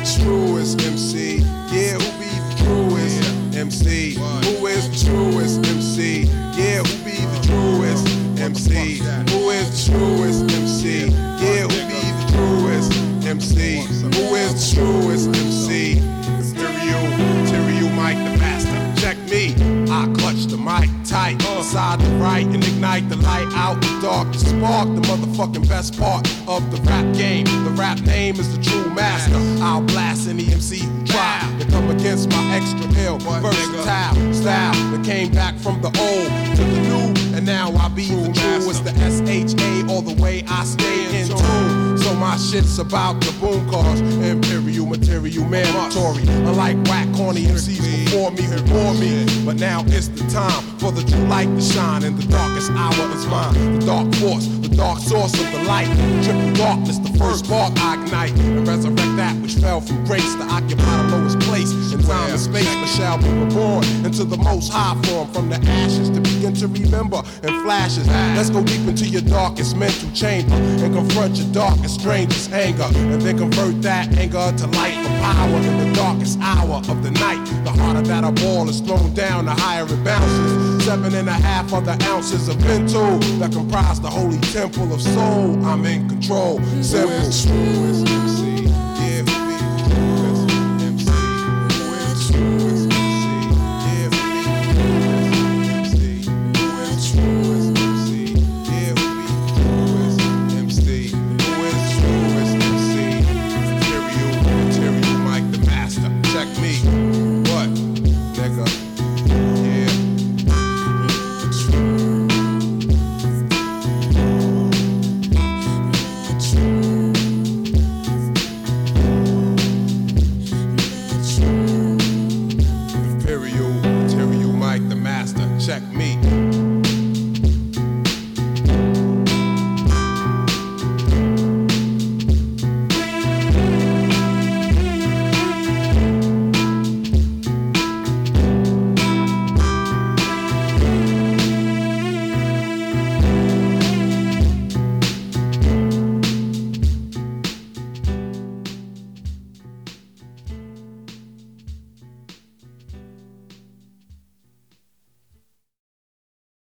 truest MC? Yeah, who be the truest MC? Who is the truest MC? Yeah, who be the truest MC? Who is the truest MC? Yeah, who be the truest MC? Who is the truest MC? Imperial Mike the Master. Check me, I clutch the mic tight, side to right and ignite the light out the dark to spark the motherfucking best part of the rap game. The rap name is the true master. I'll blast any MC who try to come against my extra ill, versatile style that came back from the old to the new, and now I be the truest, the S-H-A all the way I stay in tune. So my shit's about the boom cause imperial material mandatory. Unlike whack corny MCs before me who bore me, but now it's the time for the true light to shine, and the darkest hour is mine. The dark force, the dark source of the light, triple darkness, the first spark I ignite and resurrect that which fell from grace to occupy the lowest place in time and space, but shall be reborn into the most high form from the ashes to begin to remember in flashes. Let's go deep into your darkest mental chamber and confront your darkest strangest anger, and then convert that anger to light for power in the darkest hour of the night. The harder that a ball is thrown down, the higher it bounces. 7.5 other ounces of mental that comprise the holy temple of soul. I'm in control. Simple.